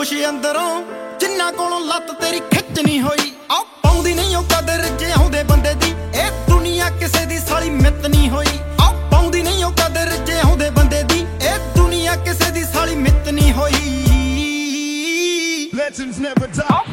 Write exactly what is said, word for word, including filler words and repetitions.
ਖੁਸ਼ ਅੰਦਰੋਂ ਜਿੰਨਾ ਕੋਲੋਂ ਲੱਤ ਤੇਰੀ ਖਿੱਚ ਨਹੀਂ ਹੋਈ। ਆ ਪਾਉਂਦੀ ਨਹੀਂ ਉਹ ਕਦਰ ਜੇ ਆਉਂਦੇ ਬੰਦੇ ਦੀ, ਇਹ ਦੁਨੀਆ ਕਿਸੇ ਦੀ ਸਾਲੀ ਮਿੱਤ ਨਹੀਂ ਹੋਈ। ਆ ਪਾਉਂਦੀ ਨਹੀਂ ਉਹ ਕਦਰ ਜੇ ਆਉਂਦੇ ਬੰਦੇ ਦੀ, ਇਹ ਦੁਨੀਆ ਕਿਸੇ ਦੀ ਸਾਲੀ ਮਿੱਤ ਨਹੀਂ ਹੋਈ। Legends never die.